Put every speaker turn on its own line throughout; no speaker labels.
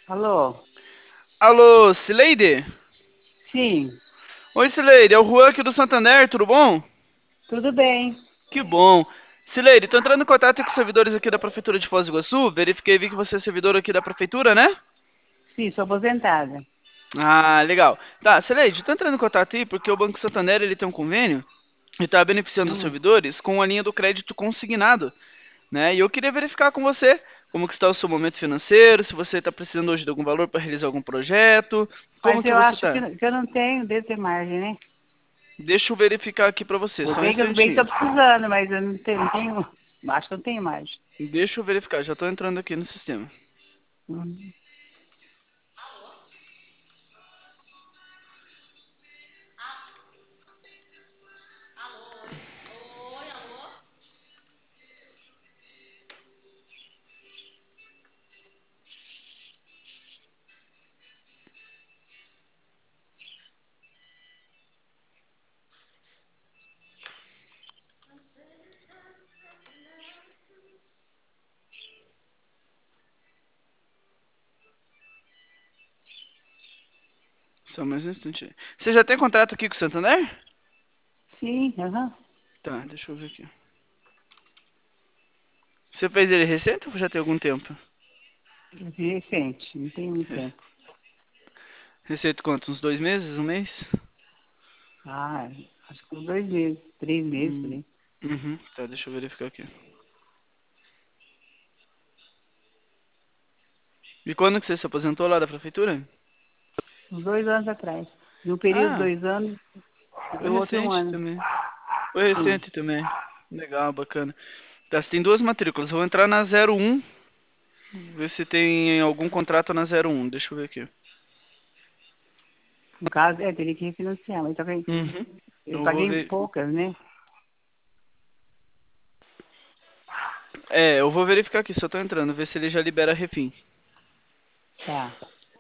Alô?
Alô, Cileide?
Sim,
Oi, Cileide, é o Juan aqui do Santander, tudo bom?
tudo bem.
Que bom. Cileide, tô entrando em contato com os servidores aqui da Prefeitura de Foz do Iguaçu, verifiquei, vi que você é servidor aqui da Prefeitura, né?
Sim, sou aposentada.
Ah, legal. Tá, Cileide, tô entrando em contato aí porque o Banco Santander, ele tem um convênio e tá beneficiando os
Hum.
servidores com a linha do crédito consignado, né? E eu queria verificar com você como que está o seu momento financeiro, se você está precisando hoje de algum valor para realizar algum projeto, como
Mas
que
eu
você
acho
tá?
que eu não tenho, devo ter margem, né?
Deixa eu verificar aqui para você,
Eu
só um
bem que eu bem estou
instantinho.
precisando, mas eu não tenho, acho que eu não tenho margem.
Deixa eu verificar, já estou entrando aqui no sistema.
Hum.
Só mais um instante. Você já tem contrato aqui com o Santander?
Sim, aham.
Tá, deixa eu ver aqui. Você fez ele recente ou já tem algum tempo?
Eu vi recente, não tem muito
Re-
tempo.
Recente quanto? Uns 2 meses? Um mês?
Ah, acho que uns 2 meses, 3 meses, por
Hum,
aí.
uhum, tá, deixa eu verificar aqui. E quando que você se aposentou lá da prefeitura?
Uns 2 anos atrás. No período de
Ah,
2 anos,
foi
do outro um
recente
ano.
também. Foi
Sim.
recente também. Legal, bacana. Tá, você tem duas matrículas. Eu vou entrar na 01, ver se tem algum contrato na 01. Deixa eu ver aqui.
No caso, teria que refinanciar, mas também
Uhum.
eu
Eu vou
paguei
ver.
poucas, né?
É, eu vou verificar aqui, só tô entrando, ver se ele já libera refim.
Tá.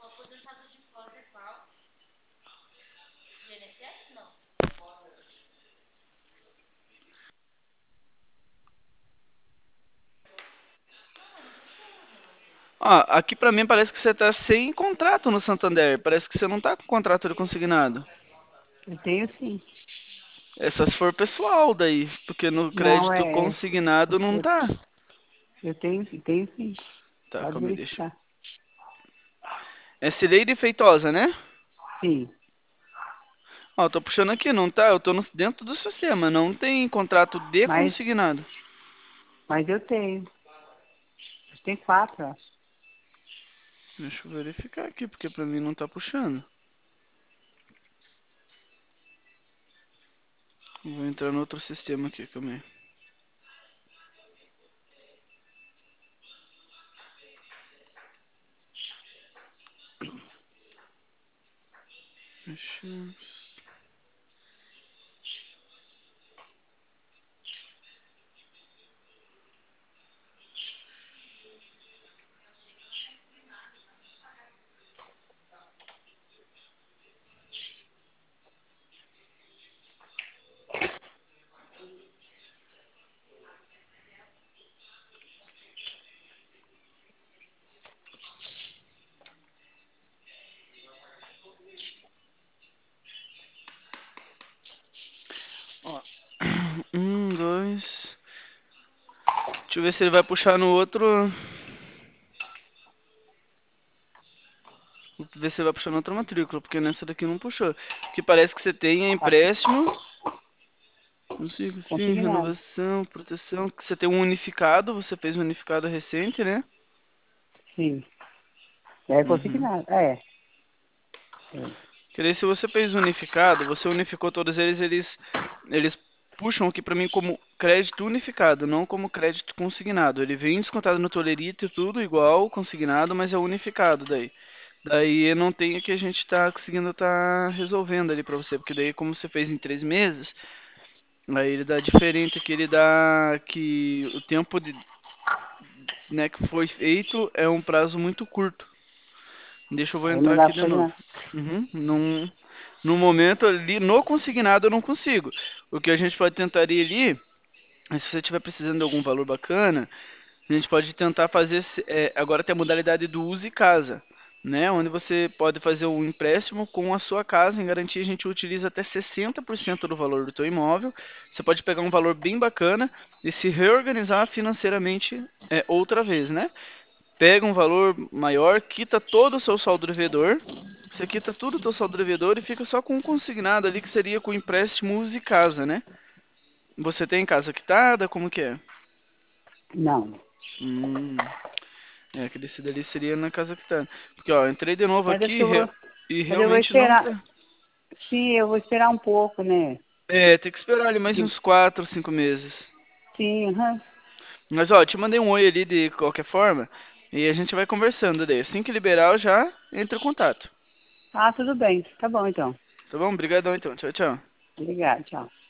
Ah, aqui pra mim parece que você tá sem contrato no Santander. Parece que você não tá com contrato de consignado.
Eu tenho sim.
É só se for pessoal daí, porque no
Não,
crédito consignado não
eu,
tá.
eu tenho sim.
Tá,
Pode
calma aí, deixa.
verificar.
É Cileide Feitosa, né?
Sim.
Ó, eu tô puxando aqui, não tá? Eu tô dentro do sistema, não tem contrato de
Mas,
consignado.
mas eu tenho. Eu tenho 4, acho.
Deixa eu verificar aqui, porque pra mim não tá puxando. Vou entrar no outro sistema aqui, calma aí. Deixa eu... Ó, dois. Deixa eu ver se ele vai puxar no outro. Vou ver se ele vai puxar na outra matrícula, porque nessa daqui não puxou. O que parece que você tem é
Acho
empréstimo. Não sei, sim,
consignado.
renovação, proteção. Que você tem um unificado, você fez um unificado recente, né?
Sim. É
Uhum.
consignado. É. É.
Que daí, se você fez unificado, você unificou todos eles, eles puxam aqui pra mim como crédito unificado, não como crédito consignado. Ele vem descontado no tolerito e tudo igual, consignado, mas é unificado daí. Daí não tem o que a gente tá conseguindo tá resolvendo ali pra você, porque daí como você fez em 3 meses, aí ele dá diferente que ele dá que o tempo de, né, que foi feito é um prazo muito curto. Deixa eu vou
Aí não
entrar
dá
aqui
pra
de
fazer
novo.
nada.
Uhum. No momento ali, no consignado eu não consigo. O que a gente pode tentar ir ali, se você estiver precisando de algum valor bacana, a gente pode tentar fazer. Agora tem a modalidade do use casa. né? Onde você pode fazer um empréstimo com a sua casa. Em garantia, a gente utiliza até 60% do valor do teu imóvel. Você pode pegar um valor bem bacana e se reorganizar financeiramente outra vez, né? Pega um valor maior, quita todo o seu saldo devedor. Você quita tudo o teu saldo devedor e fica só com um consignado ali que seria com empréstimos e casa, né? Você tem casa quitada? Como que é?
Não.
Hum, que desse dali seria na casa quitada. Porque, ó, entrei de novo
Mas acho
aqui
que eu vou.
e
Mas eu vou
realmente não
esperar.
tá.
Sim, eu vou esperar um pouco, né?
Tem que esperar ali mais uns 4, 5 meses.
Sim, aham.
Mas, ó, te mandei um oi ali de qualquer forma e a gente vai conversando daí. Assim que liberar, eu já entro em contato.
Ah, tudo bem. Tá bom, então.
Tá bom? Obrigadão então. Tchau, tchau.
Obrigada, tchau.